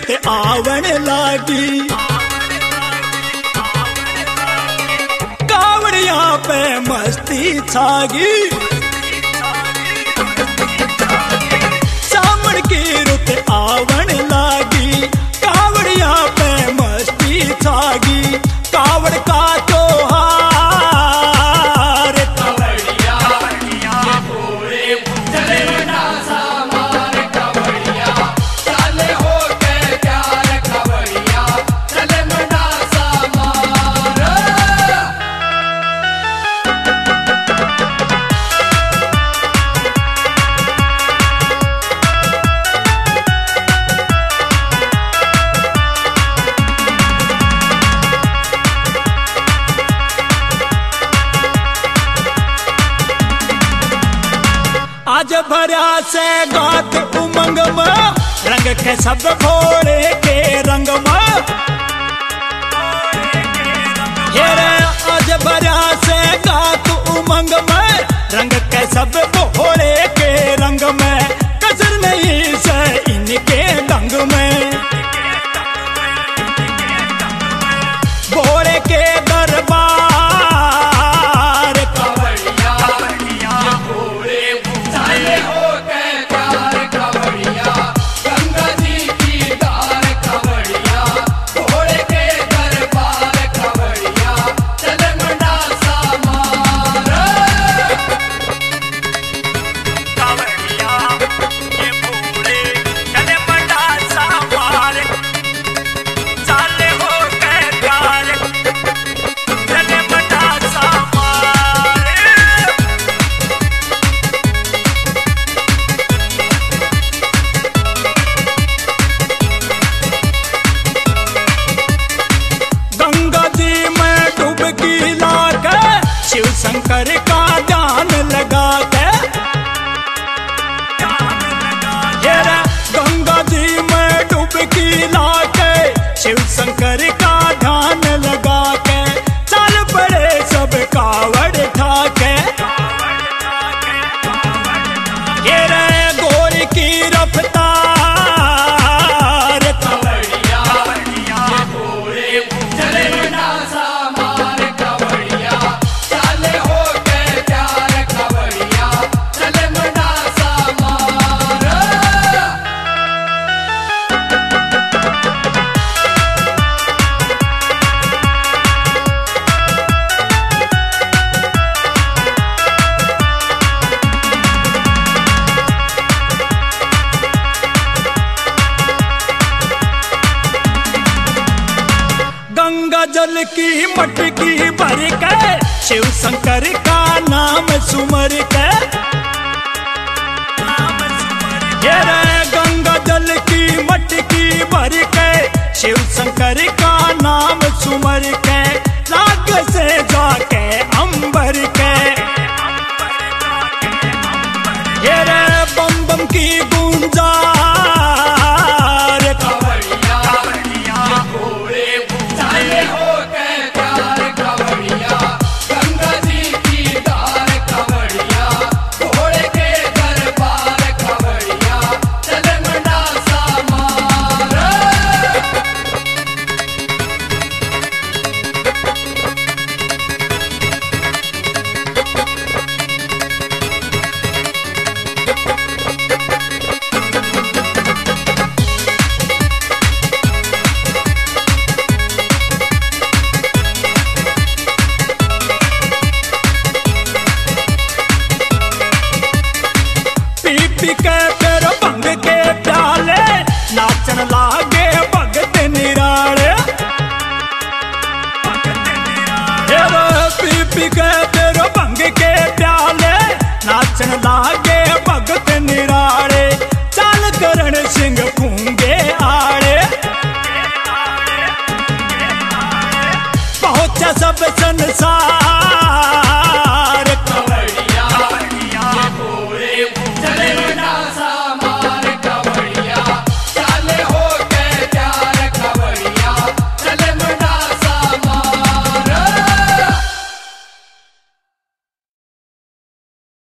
रुत आवण लागी। कावड़िया पे मस्ती छागी। सावन की रुत आवण लागी। कावड़िया पे मस्ती छागी। कावड़ का त्योहार कावड़िया पूरे चले बड़ा सामार। कावड़िया चले हो के प्यार। कावड़िया चले बड़ा सामार। आज भरा से गात उमंग में रंग के सब भोले के रंग में। आज भरा से गात उमंग में रंग के सब भोले के रंग में। कसर नहीं से इनके दंग में। भोले के दरबार कावड़िया पूरे चले हो के प्यार। कावड़िया गंगा जी की दार। कावड़िया भोले के दरबार। कावड़िया चले बड़ा सामार। कावड़िया ये पूरे चले बड़ा सामार। चाले हो के प्यार चले बड़ा सामार। गंगा जी में डुबकी लाके शिव शंकर का ध्यान लगा के। गंगा जी में डुबकी लाके शिव शंकर का ध्यान लगा के। चल पड़े सब कावड़ ठाके। ये रे गोर की रफ्तार। कावड़िया पूरे चले बड़ा सामार। कावड़िया चले हो के प्यार। कावड़िया चले बड़ा सामार। गंगा जल की मटकी भर के शिव शंकर का नाम सुमर के। ये रे गंगा जल की मटकी भर के शिव शंकर का नाम सुमर के। लाग से जाके अंबर के। ये रे बम बम की गुंजार। कावड़िया पूरे चले हो के प्यार। कावड़िया गंगा जी की दार। कावड़िया भोले के दरबार। कावड़िया चले बड़ा सामार। पी पी के फिर भंग के प्याले नाचन लागे भगत निराले। पी पी के फिर भंग के प्याले नाचन लागे भगत निराले। चाल करण सिंह फूंगे आड़े। पहुंचा सब संसार।